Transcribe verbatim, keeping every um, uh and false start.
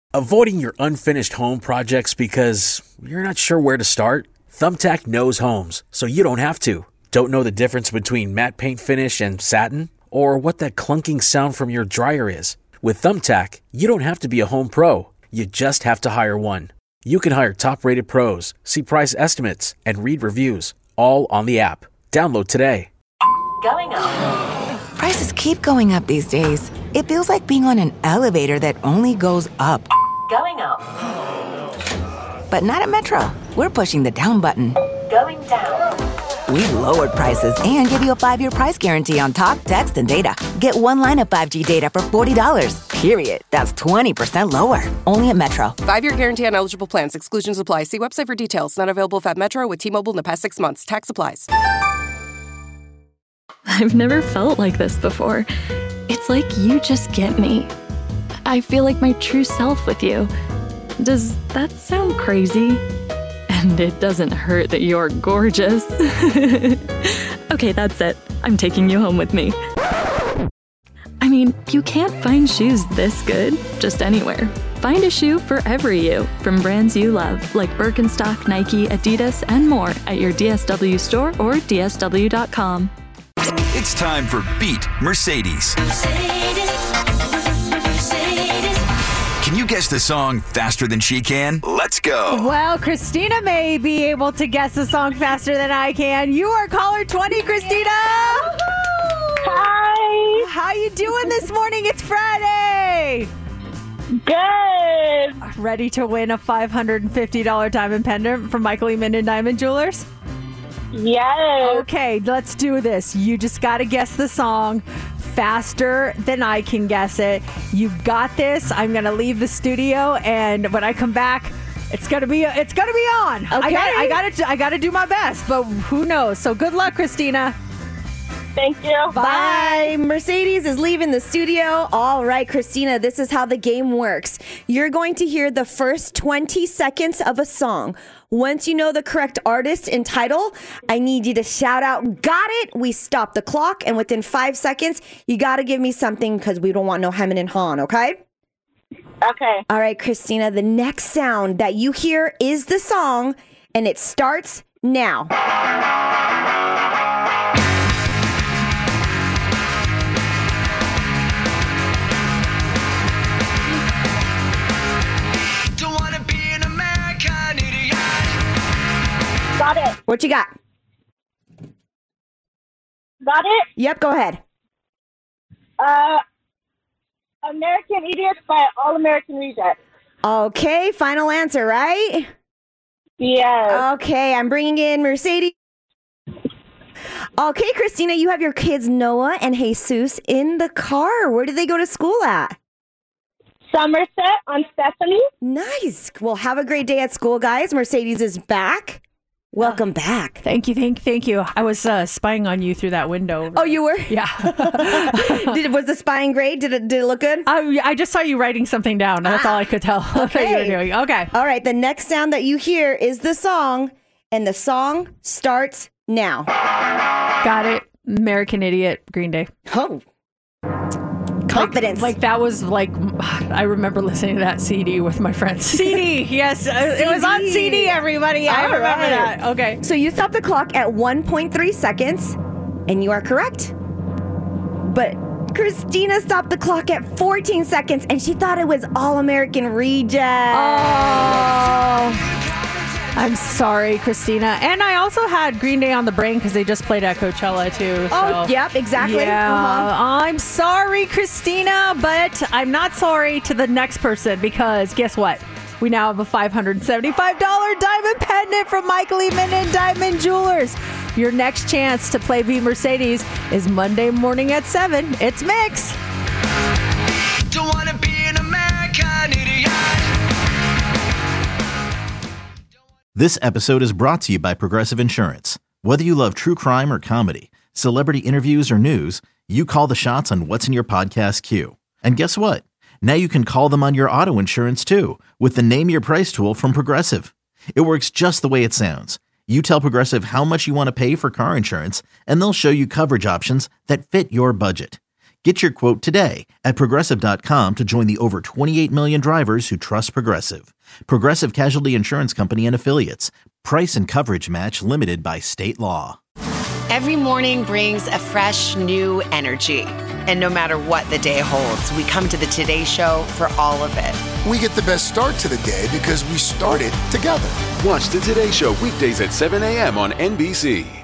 Avoiding your unfinished home projects because you're not sure where to start? Thumbtack knows homes, so you don't have to. Don't know the difference between matte paint finish and satin? Or what that clunking sound from your dryer is? With Thumbtack, you don't have to be a home pro. You just have to hire one. You can hire top-rated pros, see price estimates, and read reviews, all on the app. Download today. Going up. Prices keep going up these days. It feels like being on an elevator that only goes up. Going up. But not at Metro. We're pushing the down button. Going down. We've lowered prices and give you a five-year price guarantee on talk, text, and data. Get one line of five G data for forty dollars, period. That's twenty percent lower. Only at Metro. Five-year guarantee on eligible plans. Exclusions apply. See website for details. Not available if at Metro with T-Mobile in the past six months. Tax applies. I've never felt like this before. It's like you just get me. I feel like my true self with you. Does that sound crazy? And it doesn't hurt that you're gorgeous. Okay, that's it. I'm taking you home with me. I mean, you can't find shoes this good just anywhere. Find a shoe for every you from brands you love, like Birkenstock, Nike, Adidas, and more at your D S W store or D S W dot com. It's time for Beat Mercedes. Mercedes, Mercedes. Can you guess the song faster than she can? Let's go. Well, Christina may be able to guess the song faster than I can. You are caller twenty, Christina. Hi. How you doing this morning? It's Friday. Good. Ready to win a five hundred fifty dollars diamond pendant from Michael E. Minden Diamond Jewelers? Yes. Okay, let's do this. You just got to guess the song faster than I can guess it. You've got this. I'm going to leave the studio, and when I come back, it's going to be it's going to be on. Okay. I got I got to I got to do my best, but who knows? So good luck, Christina. Thank you. Bye. Bye. Mercedes is leaving the studio. All right, Christina, this is how the game works. You're going to hear the first twenty seconds of a song. Once you know the correct artist and title, I need you to shout out, got it. We stop the clock, and within five seconds, you got to give me something because we don't want no hemming and hawing, okay? Okay. All right, Christina, the next sound that you hear is the song, and it starts now. Got it. What you got? Got it? Yep, go ahead. Uh, American Idiots by All American Rejects. Okay, final answer, right? Yes. Okay, I'm bringing in Mercedes. Okay, Christina, you have your kids Noah and Jesus in the car. Where do they go to school at? Somerset on Stephanie. Nice. Well, have a great day at school, guys. Mercedes is back. Welcome back. Thank you, thank, thank you. I was uh, spying on you through that window. Oh, you were? Yeah. Did, was the spying great? Did it, did it look good? I, I just saw you writing something down. That's ah, all I could tell. Okay. You were doing. Okay. All right. The next sound that you hear is the song, and the song starts now. Got it. American Idiot, Green Day. Oh. Confidence. Like, like that was like, I remember listening to that C D with my friends. C D, yes. C D. It was on C D, everybody. I All remember right. that. Okay. So you stopped the clock at one point three seconds, and you are correct. But Christina stopped the clock at fourteen seconds, and she thought it was All American Rejects. Oh. I'm sorry, Christina. And I also had Green Day on the brain because they just played at Coachella, too. So. Oh, yep, exactly. Yeah. Uh-huh. I'm sorry, Christina, but I'm not sorry to the next person because guess what? We now have a five hundred seventy-five dollars diamond pendant from Michael E. Minden Diamond Jewelers. Your next chance to play Beat Mercedes is Monday morning at seven. It's Mix. Don't wanna be an American idiot. This episode is brought to you by Progressive Insurance. Whether you love true crime or comedy, celebrity interviews or news, you call the shots on what's in your podcast queue. And guess what? Now you can call them on your auto insurance too with the Name Your Price tool from Progressive. It works just the way it sounds. You tell Progressive how much you want to pay for car insurance, and they'll show you coverage options that fit your budget. Get your quote today at Progressive dot com to join the over twenty-eight million drivers who trust Progressive. Progressive Casualty Insurance Company and Affiliates. Price and coverage match limited by state law. Every morning brings a fresh, new energy. And no matter what the day holds, we come to the Today Show for all of it. We get the best start to the day because we started together. Watch the Today Show weekdays at seven a.m. on N B C.